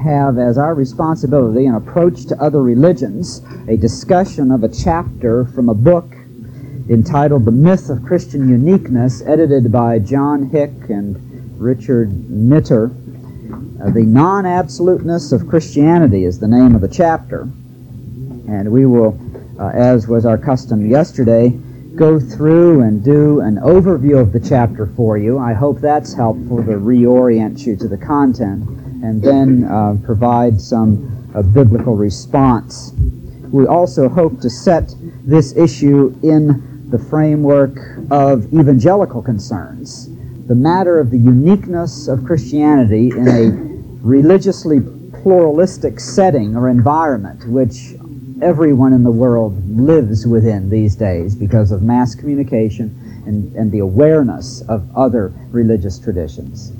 have as our responsibility an approach to other religions, a discussion of a chapter from a book entitled The Myth of Christian Uniqueness, edited by John Hick and Richard Nitter. The Non-Absoluteness of Christianity is the name of the chapter. And we will, as was our custom yesterday, go through and do an overview of the chapter for you. I hope that's helpful to reorient you to the content, and then provide some biblical response. We also hope to set this issue in the framework of evangelical concerns, the matter of the uniqueness of Christianity in a religiously pluralistic setting or environment which everyone in the world lives within these days because of mass communication and the awareness of other religious traditions.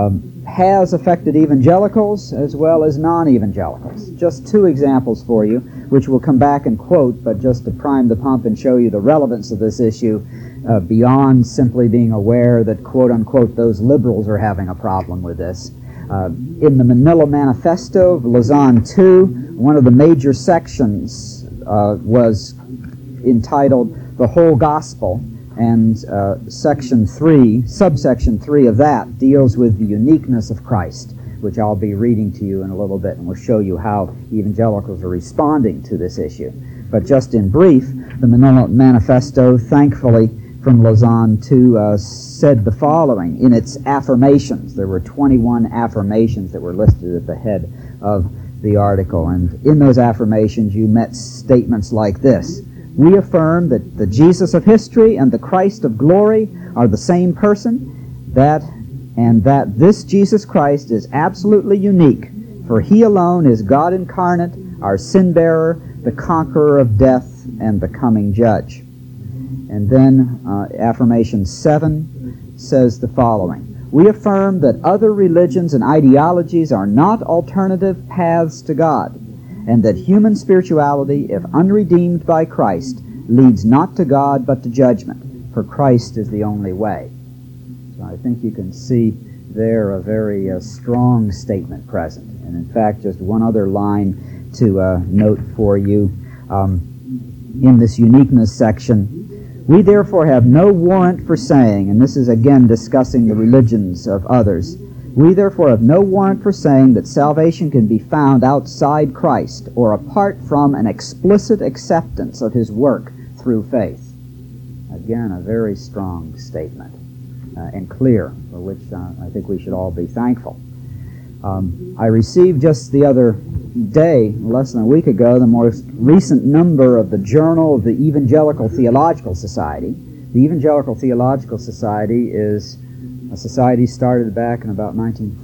Has affected evangelicals as well as non-evangelicals. Just two examples for you, which we'll come back and quote, but just to prime the pump and show you the relevance of this issue beyond simply being aware that, quote-unquote, those liberals are having a problem with this. In the Manila Manifesto of Lausanne II, one of the major sections was entitled The Whole Gospel, and subsection 3 of that deals with the uniqueness of Christ, which I'll be reading to you in a little bit, and we'll show you how evangelicals are responding to this issue. But just in brief, the Manila Manifesto, thankfully, from Lausanne II, said the following in its affirmations. There were 21 affirmations that were listed at the head of the article, and in those affirmations you met statements like this: we affirm that the Jesus of history and the Christ of glory are the same person, that this Jesus Christ is absolutely unique, for he alone is God incarnate, our sin-bearer, the conqueror of death, and the coming judge. And then affirmation 7 says the following: we affirm that other religions and ideologies are not alternative paths to God, and that human spirituality, if unredeemed by Christ, leads not to God but to judgment, for Christ is the only way. So I think you can see there a very strong statement present. And in fact, just one other line to note for you in this uniqueness section: we therefore have no warrant for saying, and this is again discussing the religions of others, we therefore have no warrant for saying that salvation can be found outside Christ or apart from an explicit acceptance of his work through faith. Again, a very strong statement and clear, for which I think we should all be thankful. I received just the other day, less than a week ago, the most recent number of the Journal of the Evangelical Theological Society. The Evangelical Theological Society is a society started back in about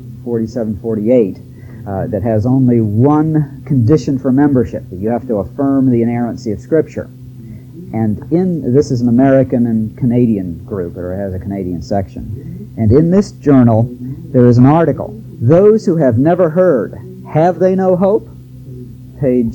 1947-48 that has only one condition for membership, that you have to affirm the inerrancy of Scripture. And this is an American and Canadian group, or it has a Canadian section. And in this journal, there is an article, "Those Who Have Never Heard, Have They No Hope?" Page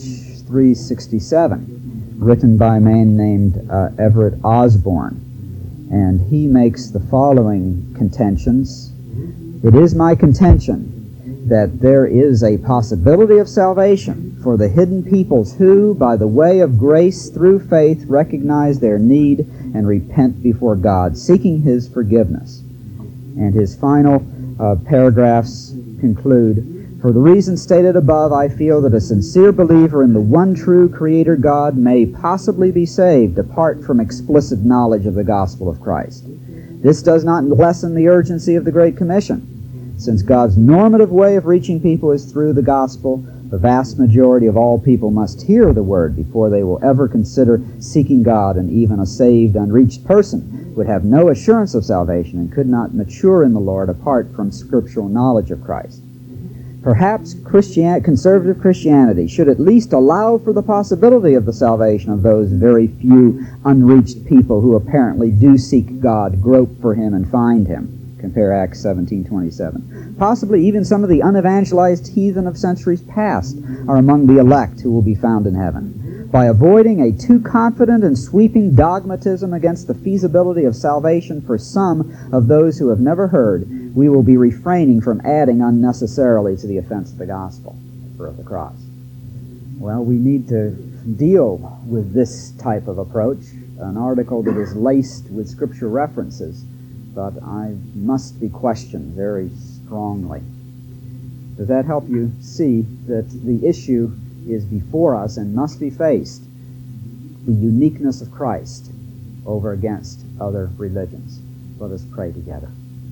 367, written by a man named Everett Osborne. And he makes the following contentions: it is my contention that there is a possibility of salvation for the hidden peoples who, by the way of grace through faith, recognize their need and repent before God, seeking his forgiveness. And his final paragraphs conclude: for the reasons stated above, I feel that a sincere believer in the one true Creator God may possibly be saved apart from explicit knowledge of the gospel of Christ. This does not lessen the urgency of the Great Commission. Since God's normative way of reaching people is through the gospel, the vast majority of all people must hear the word before they will ever consider seeking God, and even a saved, unreached person would have no assurance of salvation and could not mature in the Lord apart from scriptural knowledge of Christ. Perhaps conservative Christianity should at least allow for the possibility of the salvation of those very few unreached people who apparently do seek God, grope for him, and find him. Compare Acts 17:27. Possibly even some of the unevangelized heathen of centuries past are among the elect who will be found in heaven. By avoiding a too confident and sweeping dogmatism against the feasibility of salvation for some of those who have never heard, we will be refraining from adding unnecessarily to the offense of the gospel or of the cross. Well, we need to deal with this type of approach, an article that is laced with scripture references, but I must be questioned very strongly. Does that help you see that the issue is before us and must be faced? The uniqueness of Christ over against other religions. Let us pray together.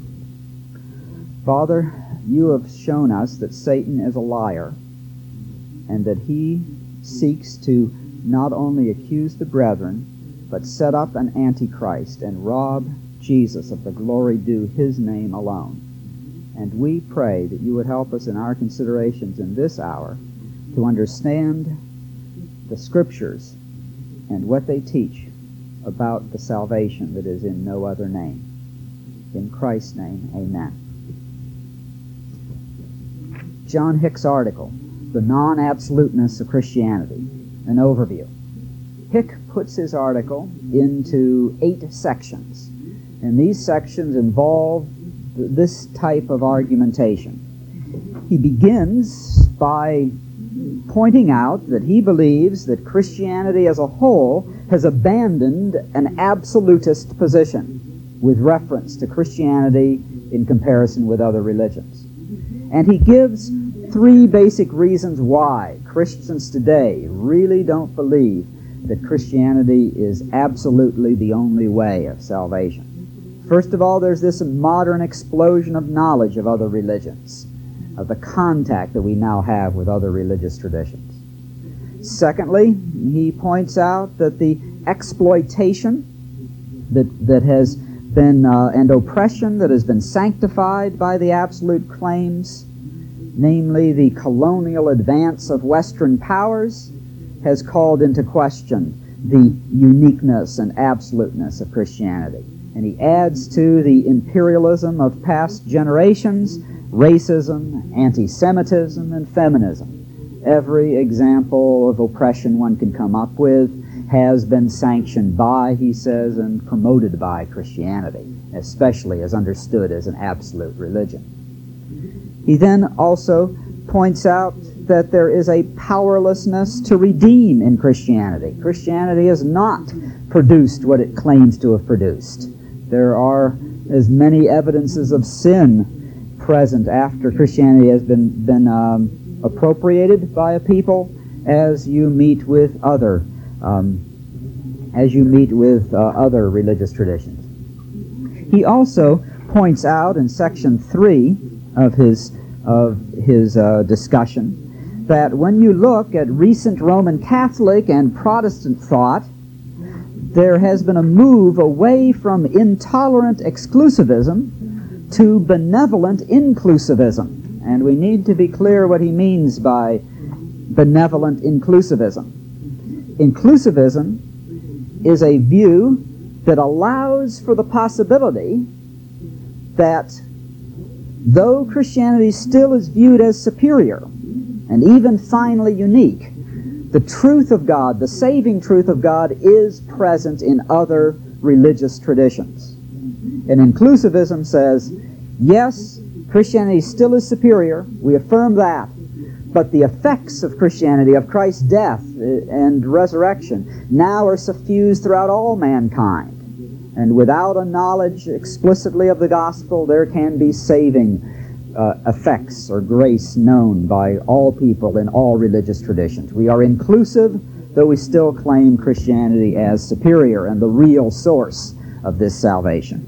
Father, you have shown us that Satan is a liar and that he seeks to not only accuse the brethren, but set up an antichrist and rob Jesus of the glory due his name alone. And we pray that you would help us in our considerations in this hour to understand the Scriptures and what they teach about the salvation that is in no other name. In Christ's name, amen. John Hick's article, The Non-Absoluteness of Christianity, an overview. Hick puts his article into 8 sections, and these sections involve this type of argumentation. He begins by pointing out that he believes that Christianity as a whole has abandoned an absolutist position with reference to Christianity in comparison with other religions. And he gives 3 basic reasons why Christians today really don't believe that Christianity is absolutely the only way of salvation. First of all, there's this modern explosion of knowledge of other religions, of the contact that we now have with other religious traditions. Secondly, he points out that the exploitation that has been, and oppression that has been sanctified by the absolute claims, namely the colonial advance of Western powers, has called into question the uniqueness and absoluteness of Christianity. And he adds to the imperialism of past generations, racism, anti-Semitism, and feminism. Every example of oppression one can come up with has been sanctioned by, he says, and promoted by Christianity, especially as understood as an absolute religion. He then also points out that there is a powerlessness to redeem in Christianity. Christianity has not produced what it claims to have produced. There are as many evidences of sin present after Christianity has been appropriated by a people as you meet with other religious traditions. He also points out in section 3 of his discussion that when you look at recent Roman Catholic and Protestant thought, there has been a move away from intolerant exclusivism to benevolent inclusivism. And we need to be clear what he means by benevolent inclusivism. Inclusivism is a view that allows for the possibility that though Christianity still is viewed as superior and even finally unique, the truth of God, the saving truth of God, is present in other religious traditions. And inclusivism says, yes, Christianity still is superior, we affirm that, but the effects of Christianity, of Christ's death and resurrection, now are suffused throughout all mankind. And without a knowledge explicitly of the gospel, there can be saving effects or grace known by all people in all religious traditions. We are inclusive, though we still claim Christianity as superior and the real source of this salvation.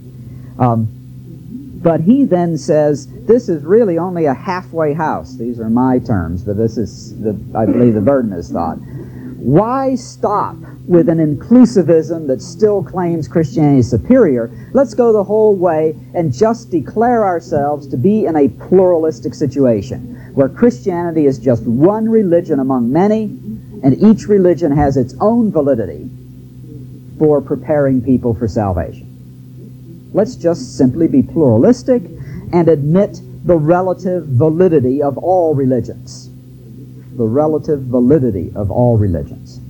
But he then says, this is really only a halfway house. These are my terms, but this is, I believe, the Burdenist thought. Why stop with an inclusivism that still claims Christianity is superior? Let's go the whole way and just declare ourselves to be in a pluralistic situation, where Christianity is just one religion among many, and each religion has its own validity for preparing people for salvation. Let's just simply be pluralistic and admit the relative validity of all religions. The relative validity of all religions.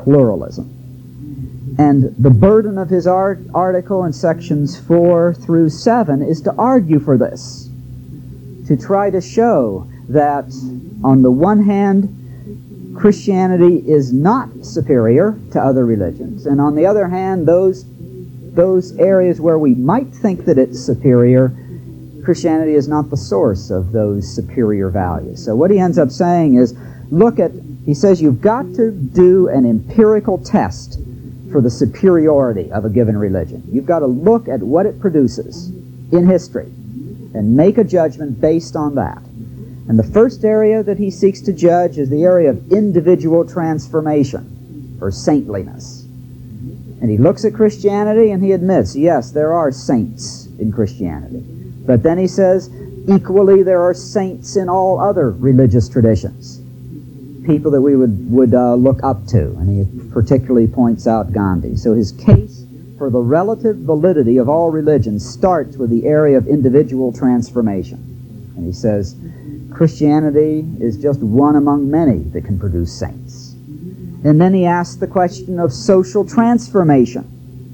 pluralism. And the burden of his article in sections 4 through 7 is to argue for this, to try to show that, on the one hand, Christianity is not superior to other religions, and on the other hand, those areas where we might think that it's superior, Christianity is not the source of those superior values. So what he ends up saying is, he says you've got to do an empirical test for the superiority of a given religion. You've got to look at what it produces in history and make a judgment based on that. And the first area that he seeks to judge is the area of individual transformation, or saintliness. And he looks at Christianity and he admits, yes, there are saints in Christianity. But then he says, equally there are saints in all other religious traditions, people that we would look up to. And he particularly points out Gandhi. So his case for the relative validity of all religions starts with the area of individual transformation. And he says, Christianity is just one among many that can produce saints. And then he asks the question of social transformation.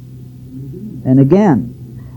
And again,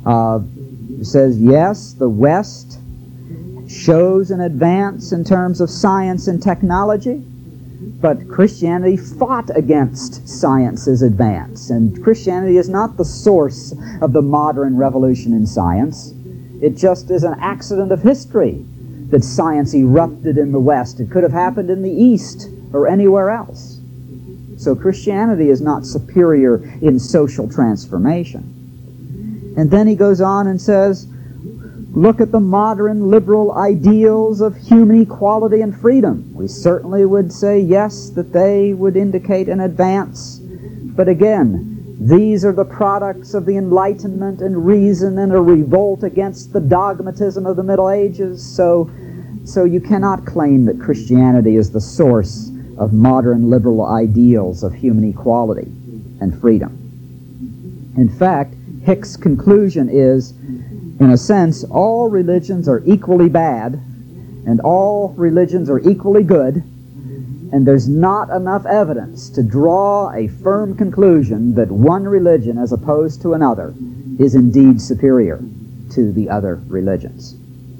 he says, yes, the West shows an advance in terms of science and technology, but Christianity fought against science's advance. And Christianity is not the source of the modern revolution in science. It just is an accident of history that science erupted in the West. It could have happened in the East or anywhere else. So Christianity is not superior in social transformation. And then he goes on and says, look at the modern liberal ideals of human equality and freedom. We certainly would say, yes, that they would indicate an advance. But again, these are the products of the Enlightenment and reason and a revolt against the dogmatism of the Middle Ages. So you cannot claim that Christianity is the source of modern liberal ideals of human equality and freedom. In fact, Hick's conclusion is, in a sense, all religions are equally bad, and all religions are equally good, and there's not enough evidence to draw a firm conclusion that one religion, as opposed to another, is indeed superior to the other religions.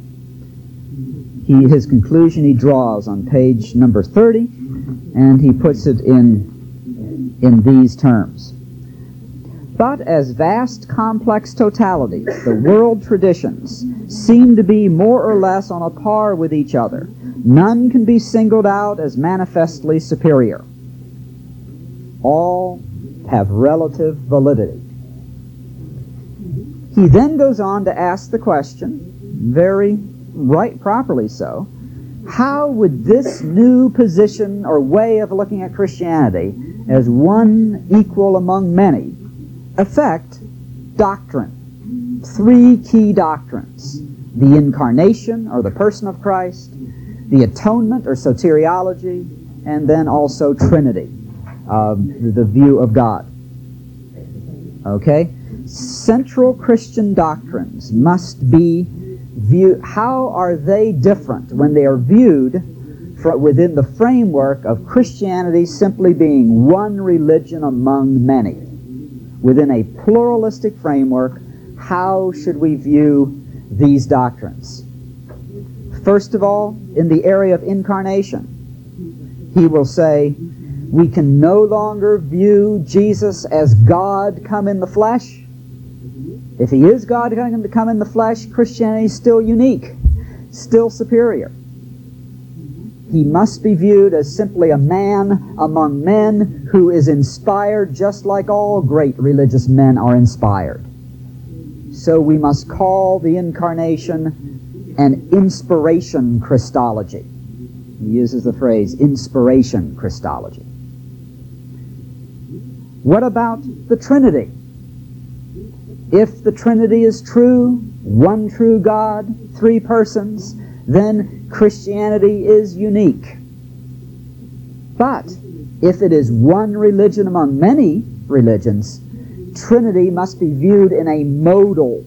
His conclusion he draws on page number 30, and he puts it in these terms. But as vast, complex totalities, the world traditions seem to be more or less on a par with each other. None can be singled out as manifestly superior. All have relative validity. He then goes on to ask the question, very properly so, how would this new position or way of looking at Christianity as one equal among many affect doctrine? Three key doctrines: the incarnation, or the person of Christ, the atonement, or soteriology, and then also Trinity, the view of God. Okay? Central Christian doctrines must be viewed. How are they different when they are viewed within the framework of Christianity simply being one religion among many? Within a pluralistic framework, how should we view these doctrines? First of all, in the area of incarnation, he will say, we can no longer view Jesus as God come in the flesh. If he is God going to come in the flesh, Christianity is still unique, still superior. He must be viewed as simply a man among men who is inspired just like all great religious men are inspired. So we must call the incarnation an inspiration Christology. He uses the phrase inspiration Christology. What about the Trinity? If the Trinity is true, one true God, three persons, then Christianity is unique. But if it is one religion among many religions, Trinity must be viewed in a modal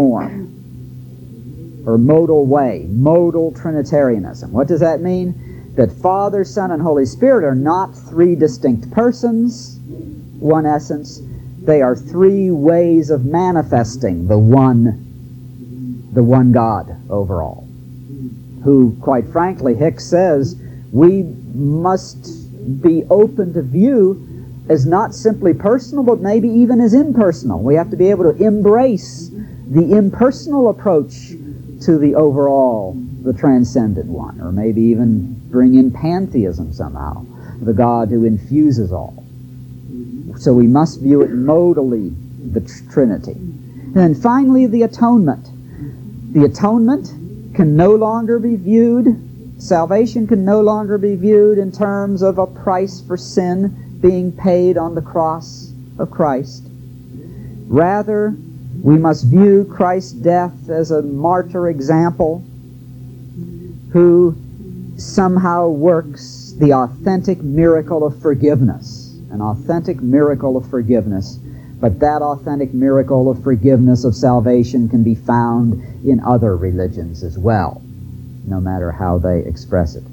form, or modal way, modal Trinitarianism. What does that mean? that Father, Son, and Holy Spirit are not three distinct persons, one essence. They are three ways of manifesting the one God overall, who, quite frankly, Hicks says, we must be open to view as not simply personal, but maybe even as impersonal. We have to be able to embrace the impersonal approach to the overall, the transcendent one, or maybe even bring in pantheism somehow, the God who infuses all. So we must view it modally, the Trinity. And then finally, the atonement. The atonement can no longer be viewed, salvation can no longer be viewed in terms of a price for sin being paid on the cross of Christ. Rather, we must view Christ's death as a martyr example who somehow works the authentic miracle of forgiveness, an authentic miracle of forgiveness. But that authentic miracle of forgiveness, of salvation, can be found in other religions as well, no matter how they express it.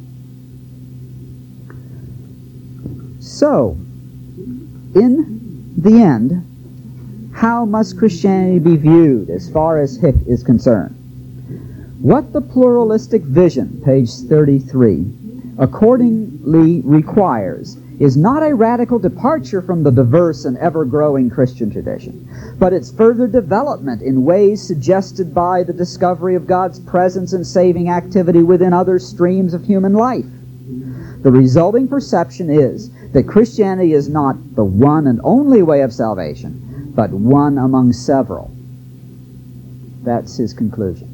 So, in the end, how must Christianity be viewed as far as Hick is concerned? What the pluralistic vision, page 33, accordingly requires is not a radical departure from the diverse and ever-growing Christian tradition, but its further development in ways suggested by the discovery of God's presence and saving activity within other streams of human life. The resulting perception is that Christianity is not the one and only way of salvation, but one among several. That's his conclusion.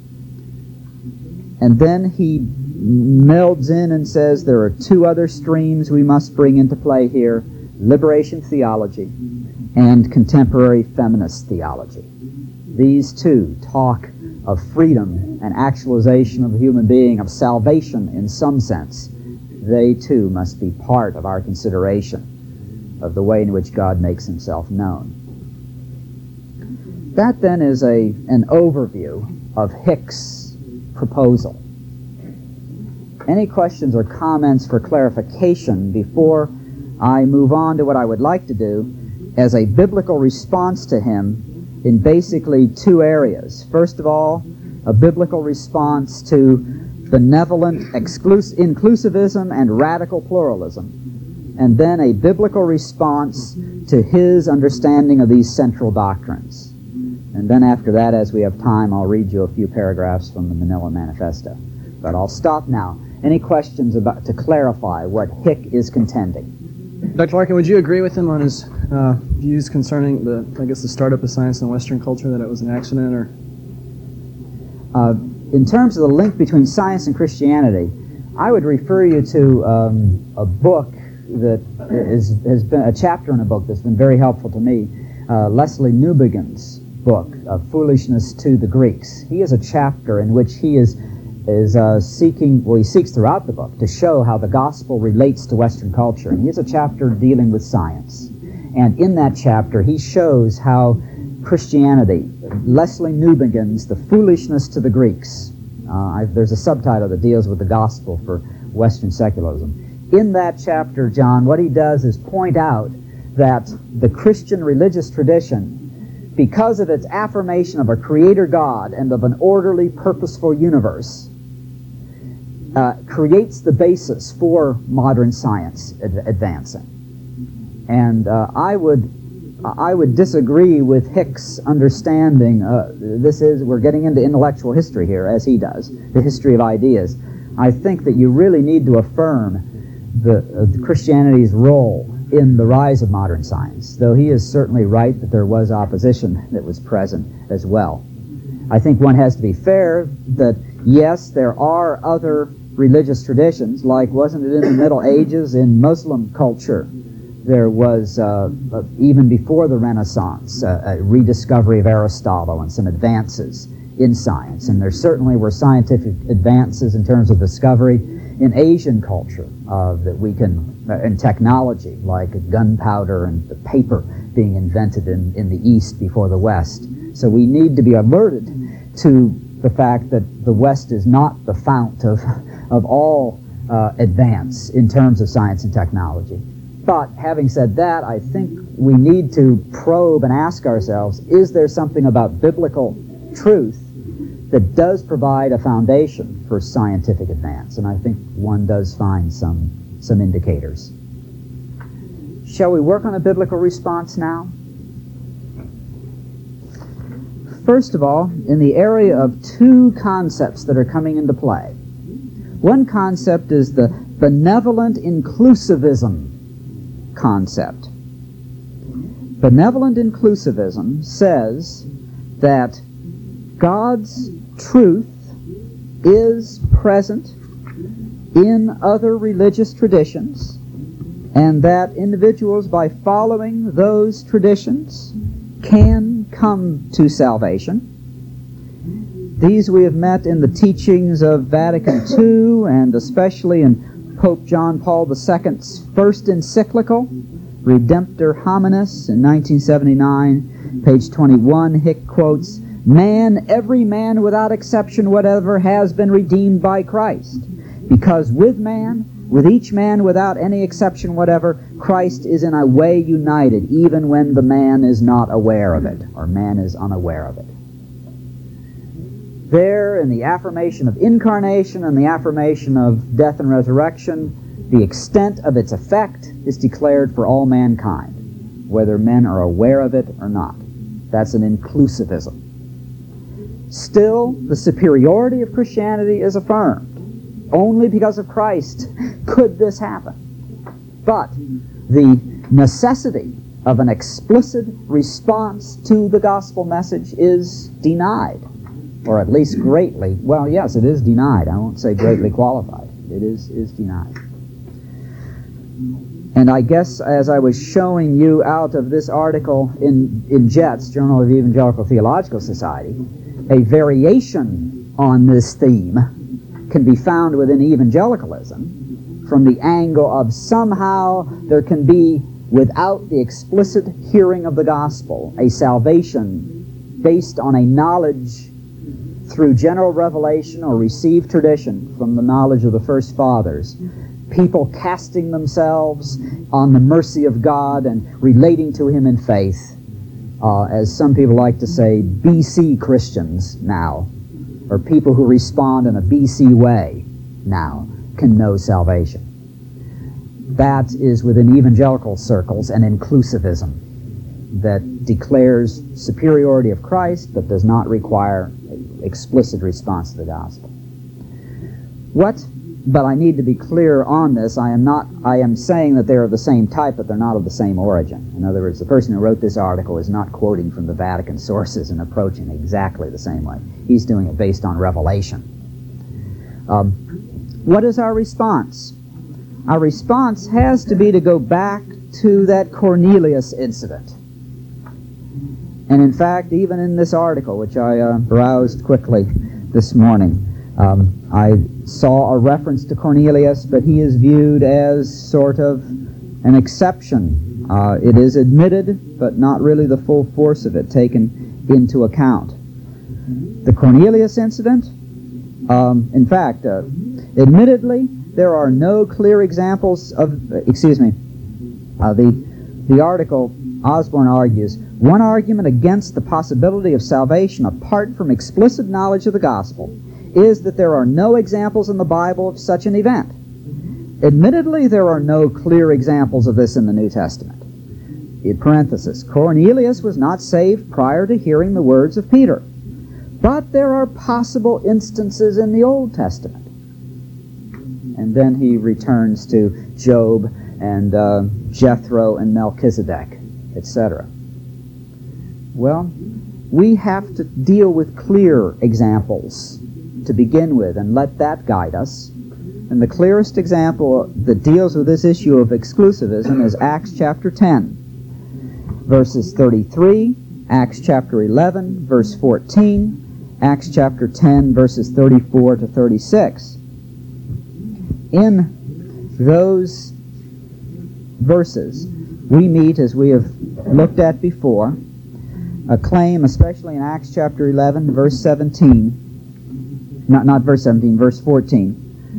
And then he melds in and says there are two other streams we must bring into play here: liberation theology and contemporary feminist theology. These two talk of freedom and actualization of the human being, of salvation in some sense. They too must be part of our consideration of the way in which God makes himself known. That then is an overview of Hick's proposal. Any questions or comments for clarification before I move on to what I would like to do as a biblical response to him in basically two areas? First of all, a biblical response to benevolent inclusivism and radical pluralism, and then a biblical response to his understanding of these central doctrines. And then after that, as we have time, I'll read you a few paragraphs from the Manila Manifesto. But I'll stop now. Any questions about to clarify what Hick is contending? Dr. Larkin, would you agree with him on his views concerning the startup of science in Western culture, that it was an accident, or? In terms of the link between science and Christianity, I would refer you to a book that has been a chapter in a book that's been very helpful to me, Leslie Newbegin's book, Foolishness to the Greeks. He has a chapter in which he is seeking, he seeks throughout the book to show how the gospel relates to Western culture. And he has a chapter dealing with science. And in that chapter, he shows how Christianity, Leslie Newbegin's The Foolishness to the Greeks. There's a subtitle that deals with the gospel for Western secularism. In that chapter, John, what he does is point out that the Christian religious tradition, because of its affirmation of a creator God and of an orderly, purposeful universe, creates the basis for modern science advancing. And I would disagree with Hick's understanding. We're getting into intellectual history here, as he does, the history of ideas. I think that you really need to affirm the Christianity's role in the rise of modern science, though he is certainly right that there was opposition that was present as well. I think one has to be fair that, yes, there are other religious traditions, like, wasn't it in the Middle Ages, in Muslim culture, there was, even before the Renaissance, a rediscovery of Aristotle and some advances in science. And there certainly were scientific advances in terms of discovery in Asian culture that we can, in technology, like gunpowder and the paper being invented in the East before the West. So we need to be alerted to the fact that the West is not the fount of all advance in terms of science and technology. But having said that, I think we need to probe and ask ourselves, is there something about biblical truth that does provide a foundation for scientific advance? And I think one does find some indicators. Shall we work on a biblical response now? First of all, in the area of two concepts that are coming into play. One concept is the benevolent inclusivism concept. Benevolent inclusivism says that God's truth is present in other religious traditions, and that individuals, by following those traditions, can come to salvation. These we have met in the teachings of Vatican II, and especially in Pope John Paul II's first encyclical, Redemptor Hominis, in 1979, page 21. Hick quotes, "Man, every man without exception whatever, has been redeemed by Christ, because with each man without any exception whatever, Christ is in a way united, even when the man is not aware of it, or man is unaware of it." There, in the affirmation of incarnation and the affirmation of death and resurrection, the extent of its effect is declared for all mankind, whether men are aware of it or not. That's an inclusivism. Still, the superiority of Christianity is affirmed. Only because of Christ could this happen. But the necessity of an explicit response to the gospel message is denied, or at least greatly, well, yes, it is denied. I won't say greatly qualified. It is denied. And I guess as I was showing you out of this article in JETS, Journal of Evangelical Theological Society, a variation on this theme can be found within evangelicalism from the angle of somehow there can be, without the explicit hearing of the gospel, a salvation based on a knowledge through general revelation or received tradition from the knowledge of the first fathers, people casting themselves on the mercy of God and relating to Him in faith, as some people like to say, BC Christians now, or people who respond in a BC way now, can know salvation. That is within evangelical circles an inclusivism that declares superiority of Christ but does not require explicit response to the gospel. But I need to be clear on this. I am saying that they're of the same type, but they're not of the same origin. In other words, the person who wrote this article is not quoting from the Vatican sources and approaching exactly the same way. He's doing it based on revelation. What is our response? Our response has to be to go back to that Cornelius incident. And in fact, even in this article, which I browsed quickly this morning, I saw a reference to Cornelius, but he is viewed as sort of an exception. It is admitted, but not really the full force of it taken into account. The Cornelius incident, in fact, admittedly, there are no clear examples of, the article, Osborne argues, one argument against the possibility of salvation apart from explicit knowledge of the gospel is that there are no examples in the Bible of such an event. Admittedly, there are no clear examples of this in the New Testament. In parenthesis, Cornelius was not saved prior to hearing the words of Peter, but there are possible instances in the Old Testament. And then he returns to Job and Jethro and Melchizedek, etc. Well, we have to deal with clear examples to begin with and let that guide us. And the clearest example that deals with this issue of exclusivism is Acts chapter 10, verses 33, Acts chapter 11, verse 14, Acts chapter 10, verses 34 to 36. In those verses, we meet, as we have looked at before, a claim, especially in Acts chapter 11, verse 17, not verse 17, verse 14.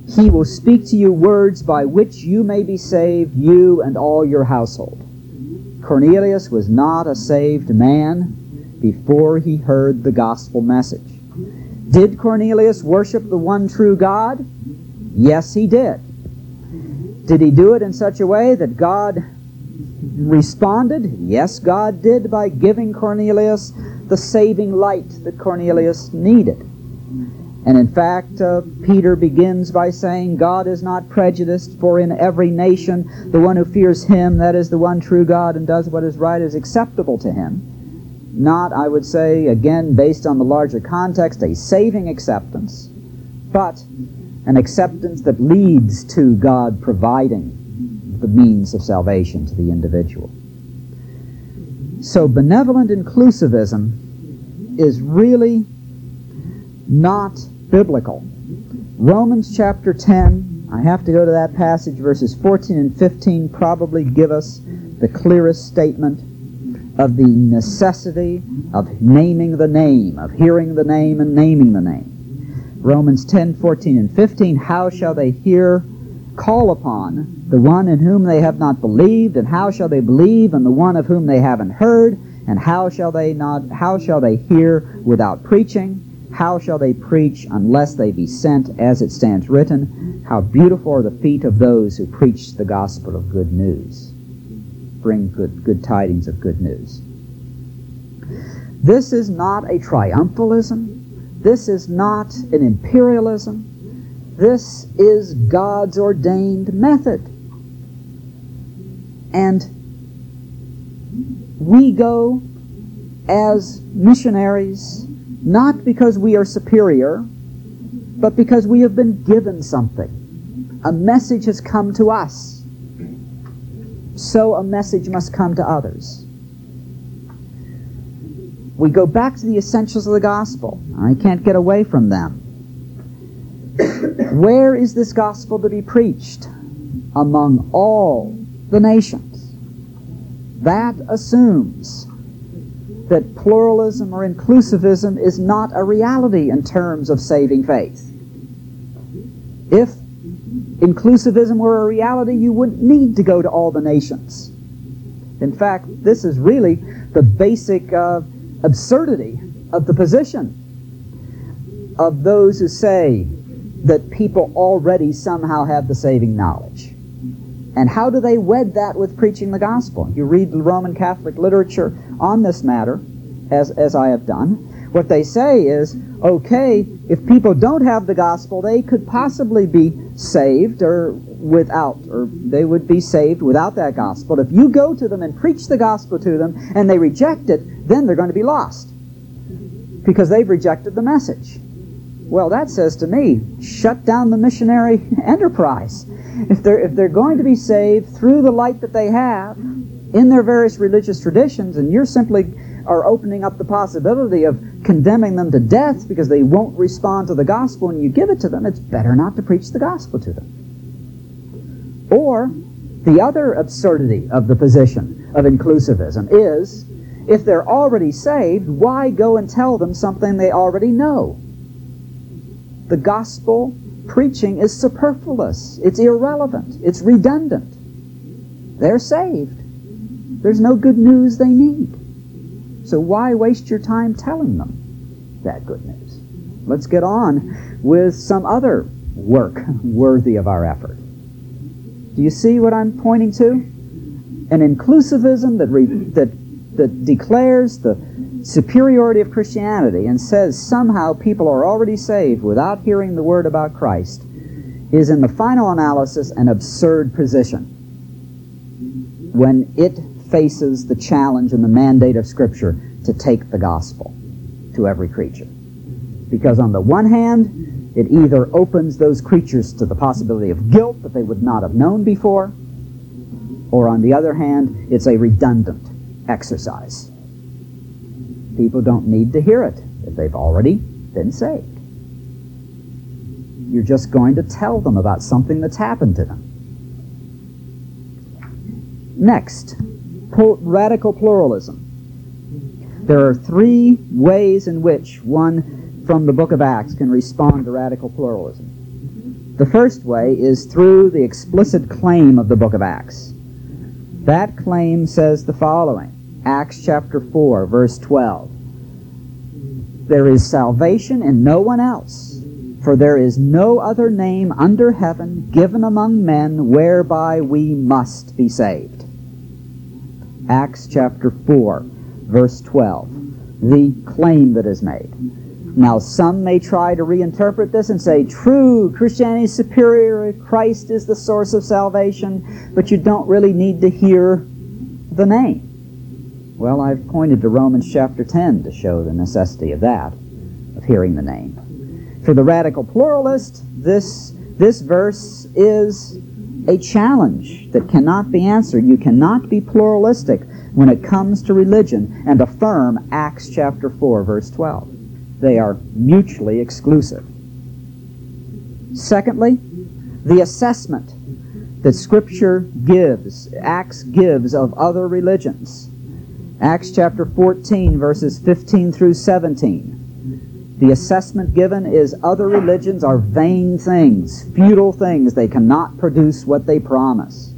He will speak to you words by which you may be saved, you and all your household. Cornelius was not a saved man before he heard the gospel message. Did Cornelius worship the one true God? Yes, he did. Did he do it in such a way that God responded? Yes, God did, by giving Cornelius the saving light that Cornelius needed. And in fact, Peter begins by saying, God is not prejudiced, for in every nation the one who fears Him, that is the one true God, and does what is right, is acceptable to Him. Not, I would say, again, based on the larger context, a saving acceptance, but an acceptance that leads to God providing the means of salvation to the individual. So benevolent inclusivism is really not biblical. Romans chapter 10, I have to go to that passage, verses 14 and 15 probably give us the clearest statement of the necessity of naming the name, of hearing the name and naming the name. Romans 10, 14 and 15, how shall they hear, call upon the one in whom they have not believed, and how shall they believe in the one of whom they haven't heard, and how shall they hear without preaching? How shall they preach unless they be sent, as it stands written, how beautiful are the feet of those who preach the gospel of good news. Bring good tidings of good news. This is not a triumphalism. This is not an imperialism. This is God's ordained method. And we go as missionaries not because we are superior, but because we have been given something. A message has come to us. So a message must come to others. We go back to the essentials of the gospel. I can't get away from them. Where is this gospel to be preached? Among all the nations. That assumes that pluralism or inclusivism is not a reality in terms of saving faith. If inclusivism were a reality, you wouldn't need to go to all the nations. In fact, this is really the basic absurdity of the position of those who say that people already somehow have the saving knowledge. And how do they wed that with preaching the gospel? You read the Roman Catholic literature on this matter, as I have done. What they say is, okay, if people don't have the gospel, they could possibly be saved or they would be saved without that gospel. If you go to them and preach the gospel to them and they reject it, then they're going to be lost because they've rejected the message. Well, that says to me, shut down the missionary enterprise. If they're going to be saved through the light that they have in their various religious traditions, and you're simply are opening up the possibility of condemning them to death because they won't respond to the gospel and you give it to them, it's better not to preach the gospel to them. Or the other absurdity of the position of inclusivism is, if they're already saved, why go and tell them something they already know? The gospel preaching is superfluous. It's irrelevant. It's redundant. They're saved. There's no good news they need. So why waste your time telling them that good news? Let's get on with some other work worthy of our effort. Do you see what I'm pointing to? An inclusivism that declares the superiority of Christianity and says somehow people are already saved without hearing the word about Christ is in the final analysis an absurd position when it faces the challenge and the mandate of Scripture to take the gospel to every creature. Because on the one hand, it either opens those creatures to the possibility of guilt that they would not have known before, or on the other hand, it's a redundant exercise. People don't need to hear it if they've already been saved. You're just going to tell them about something that's happened to them. Next, radical pluralism. There are three ways in which one from the book of Acts can respond to radical pluralism. The first way is through the explicit claim of the book of Acts. That claim says the following, Acts chapter 4, verse 12. There is salvation in no one else, for there is no other name under heaven given among men whereby we must be saved. Acts chapter 4, verse 12. The claim that is made. Now, some may try to reinterpret this and say, true, Christianity is superior, Christ is the source of salvation, but you don't really need to hear the name. Well, I've pointed to Romans chapter 10 to show the necessity of that, of hearing the name. For the radical pluralist, this verse is a challenge that cannot be answered. You cannot be pluralistic when it comes to religion and affirm Acts chapter 4, verse 12. They are mutually exclusive. Secondly, the assessment that Scripture gives, Acts gives of other religions. Acts chapter 14, verses 15 through 17. The assessment given is other religions are vain things, futile things. They cannot produce what they promise.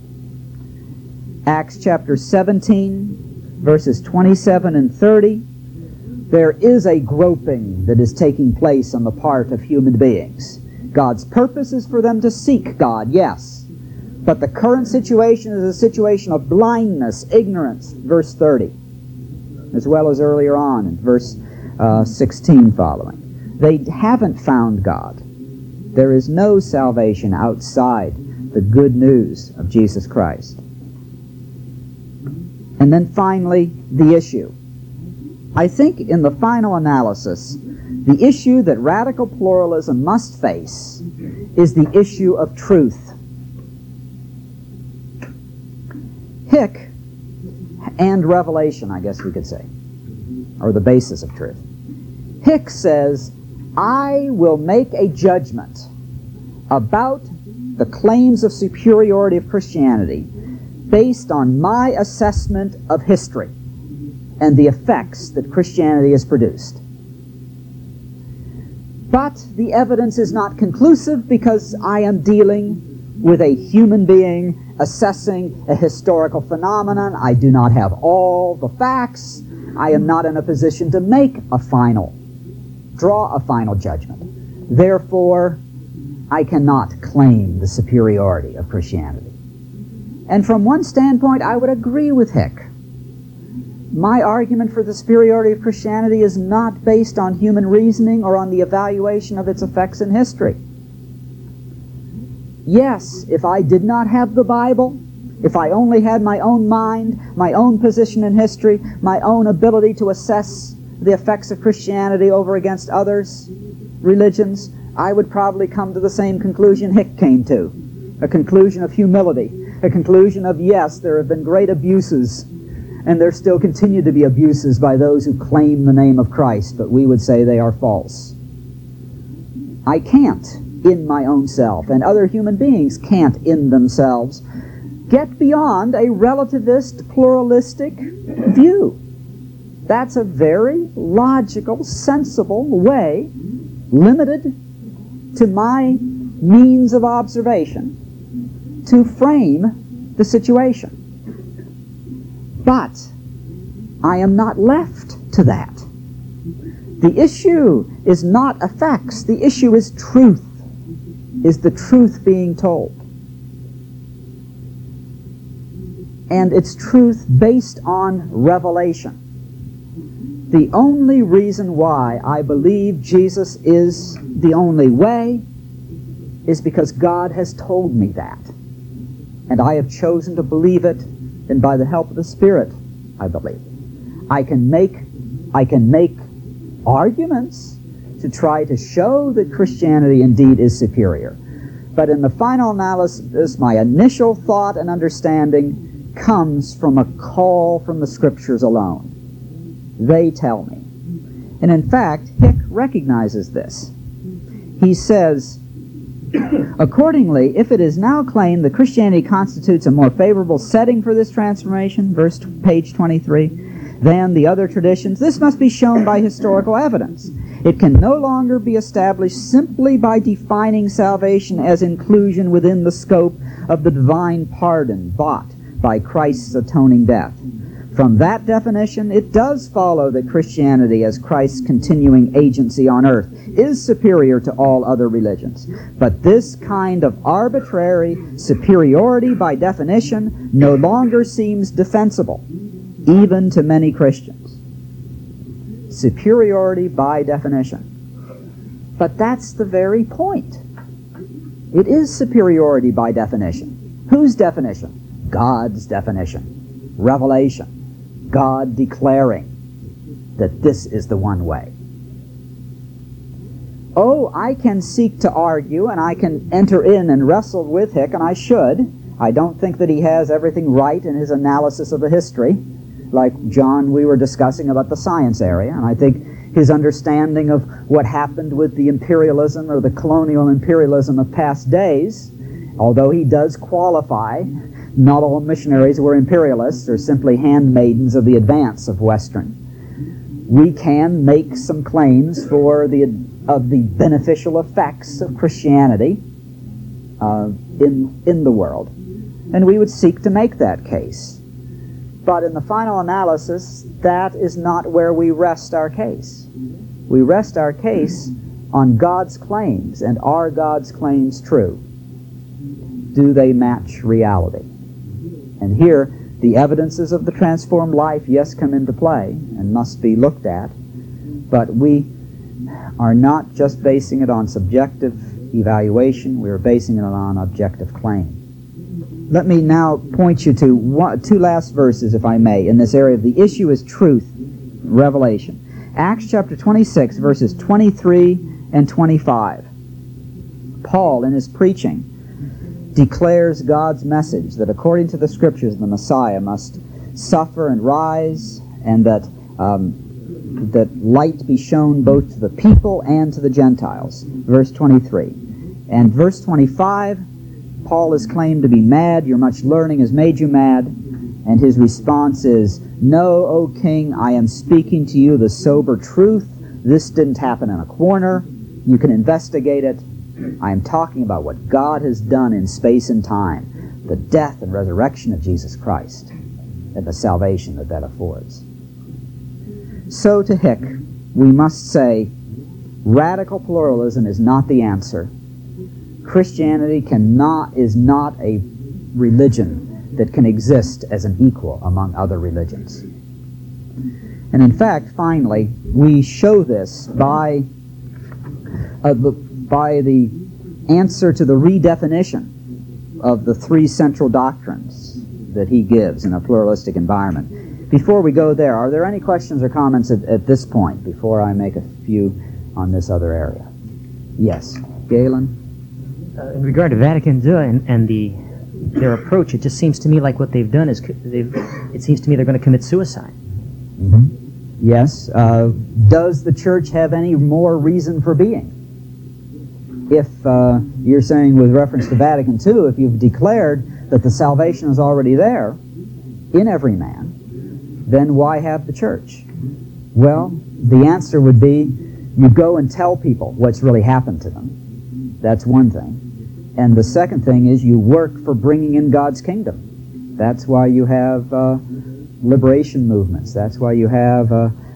Acts chapter 17, verses 27 and 30. There is a groping that is taking place on the part of human beings. God's purpose is for them to seek God, yes. But the current situation is a situation of blindness, ignorance, verse 30, as well as earlier on in verse 16 following. They haven't found God. There is no salvation outside the good news of Jesus Christ. And then finally, the issue. I think in the final analysis, the issue that radical pluralism must face is the issue of truth. Hick and revelation, I guess we could say, are the basis of truth. Hick says, I will make a judgment about the claims of superiority of Christianity based on my assessment of history and the effects that Christianity has produced. But the evidence is not conclusive because I am dealing with a human being assessing a historical phenomenon. I do not have all the facts. I am not in a position to draw a final judgment. Therefore, I cannot claim the superiority of Christianity. And from one standpoint, I would agree with Hick. My argument for the superiority of Christianity is not based on human reasoning or on the evaluation of its effects in history. Yes, if I did not have the Bible, if I only had my own mind, my own position in history, my own ability to assess the effects of Christianity over against others' religions, I would probably come to the same conclusion Hick came to. A conclusion of humility. A conclusion of, yes, there have been great abuses, and there still continue to be abuses by those who claim the name of Christ, but we would say they are false. I can't, in my own self, and other human beings can't, in themselves, get beyond a relativist, pluralistic view. That's a very logical, sensible way, limited to my means of observation, to frame the situation. But I am not left to that. The issue is not effects. The issue is truth. Is the truth being told? And it's truth based on revelation. The only reason why I believe Jesus is the only way is because God has told me that. And I have chosen to believe it, and by the help of the Spirit, I believe it. I can make arguments to try to show that Christianity indeed is superior. But in the final analysis, my initial thought and understanding comes from a call from the Scriptures alone. They tell me. And in fact, Hick recognizes this. He says, accordingly, if it is now claimed that Christianity constitutes a more favorable setting for this transformation, page 23, than the other traditions, this must be shown by historical evidence. It can no longer be established simply by defining salvation as inclusion within the scope of the divine pardon bought by Christ's atoning death. From that definition, it does follow that Christianity, as Christ's continuing agency on earth, is superior to all other religions. But this kind of arbitrary superiority by definition no longer seems defensible, even to many Christians. Superiority by definition. But that's the very point. It is superiority by definition. Whose definition? God's definition. Revelation. God declaring that this is the one way. Oh, I can seek to argue, and I can enter in and wrestle with Hick, and I should. I don't think that he has everything right in his analysis of the history, like John we were discussing about the science area, and I think his understanding of what happened with the imperialism or the colonial imperialism of past days, although he does qualify, not all missionaries were imperialists or simply handmaidens of the advance of Western. We can make some claims for the beneficial effects of Christianity in the world, and we would seek to make that case. But in the final analysis, that is not where we rest our case. We rest our case on God's claims, and are God's claims true? Do they match reality? And here, the evidences of the transformed life, yes, come into play and must be looked at, but we are not just basing it on subjective evaluation, we are basing it on objective claim. Let me now point you to two last verses, if I may, in this area of the issue is truth, revelation. Acts chapter 26, verses 23 and 25. Paul, in his preaching, declares God's message that according to the Scriptures the Messiah must suffer and rise, and that light be shown both to the people and to the Gentiles. Verse 23. And verse 25, Paul is claimed to be mad. Your much learning has made you mad. And his response is, "No, O king, I am speaking to you the sober truth. This didn't happen in a corner. You can investigate it. I am talking about what God has done in space and time, the death and resurrection of Jesus Christ, and the salvation that that affords." So to Hick, we must say, radical pluralism is not the answer. Christianity is not a religion that can exist as an equal among other religions. And in fact, finally, we show this by the answer to the redefinition of the three central doctrines that he gives in a pluralistic environment. Before we go there, are there any questions or comments at this point before I make a few on this other area? Yes. Galen? In regard to Vatican II and their approach, it just seems to me like what they've done is it seems to me they're going to commit suicide. Mm-hmm. Yes. Does the Church have any more reason for being? If you're saying with reference to Vatican II, if you've declared that the salvation is already there in every man, then why have the Church? Well, the answer would be you go and tell people what's really happened to them. That's one thing. And the second thing is you work for bringing in God's kingdom. That's why you have liberation movements. That's why you have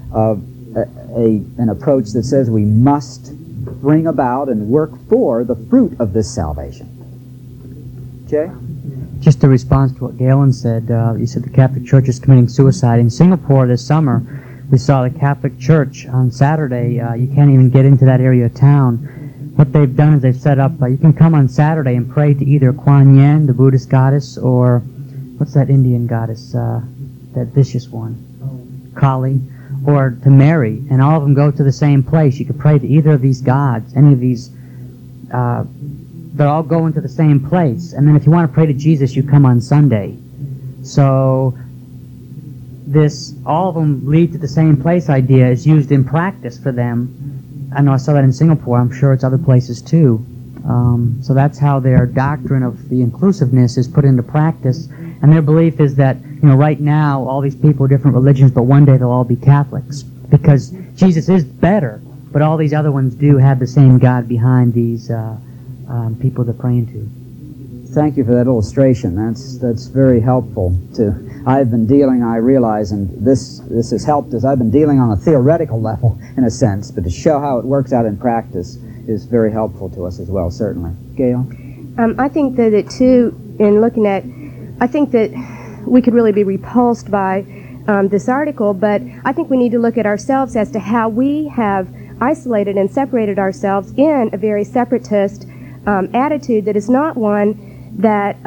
an approach that says we must bring about and work for the fruit of this salvation. Jay? Just a response to what Galen said. You said the Catholic Church is committing suicide. In Singapore this summer, we saw the Catholic Church on Saturday. You can't even get into that area of town. What they've done is they've set up, you can come on Saturday and pray to either Kuan Yin, the Buddhist goddess, or what's that Indian goddess, that vicious one? Kali. Or to Mary, and all of them go to the same place. You could pray to either of these gods, any of these, they're all going to the same place. And then if you want to pray to Jesus, you come on Sunday. So all of them lead to the same place idea is used in practice for them. I know I saw that in Singapore. I'm sure it's other places too. So that's how their doctrine of the inclusiveness is put into practice. And their belief is that, right now, all these people are different religions, but one day they'll all be Catholics. Because Jesus is better but all these other ones do have the same God behind these people they're praying to. Thank you for that illustration. That's very helpful. I've been dealing, I realize, and this has helped as I've been dealing on a theoretical level, in a sense, but to show how it works out in practice is very helpful to us as well, certainly. Gail? I think that it, too, in looking at, I think that we could really be repulsed by this article, but I think we need to look at ourselves as to how we have isolated and separated ourselves in a very separatist attitude that is not one that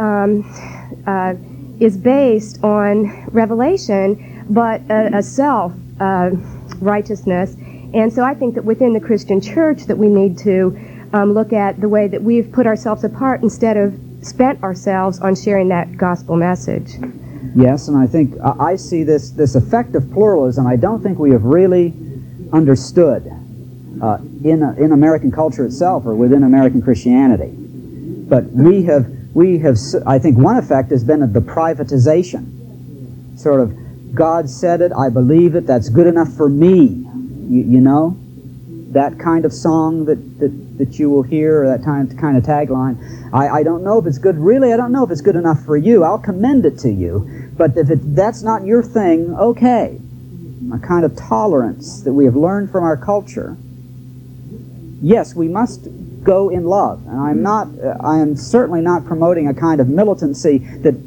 is based on revelation, but a self-righteousness. And so I think that within the Christian church that we need to look at the way that we've put ourselves apart instead of spent ourselves on sharing that gospel message. Yes, and I think I see this effect of pluralism. I don't think we have really understood in American culture itself or within American Christianity. But we have. I think one effect has been the privatization. Sort of, God said it, I believe it, that's good enough for me. You know, that kind of song that you will hear, or that kind of tagline. I don't know if it's good. Really, I don't know if it's good enough for you. I'll commend it to you. But if that's not your thing, okay. A kind of tolerance that we have learned from our culture. Yes, we must go in love, and I am certainly not promoting a kind of militancy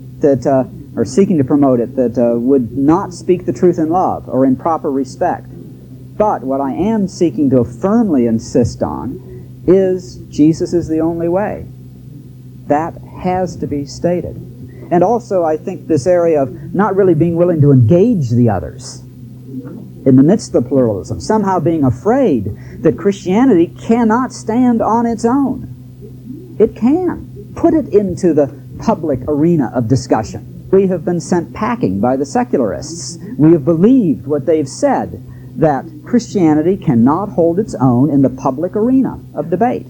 or seeking to promote it that would not speak the truth in love or in proper respect. But what I am seeking to firmly insist on is Jesus is the only way. That has to be stated. And also, I think this area of not really being willing to engage the others in the midst of the pluralism, somehow being afraid that Christianity cannot stand on its own. It can. Put it into the public arena of discussion. We have been sent packing by the secularists. We have believed what they've said, that Christianity cannot hold its own in the public arena of debate.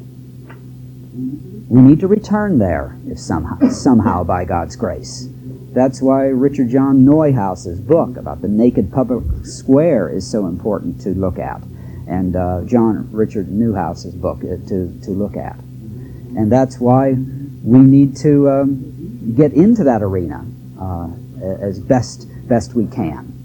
We need to return there, if somehow by God's grace. That's why Richard John Neuhaus's book about the naked public square is so important to look at, and Richard Neuhaus's book to look at. And that's why we need to get into that arena as best we can.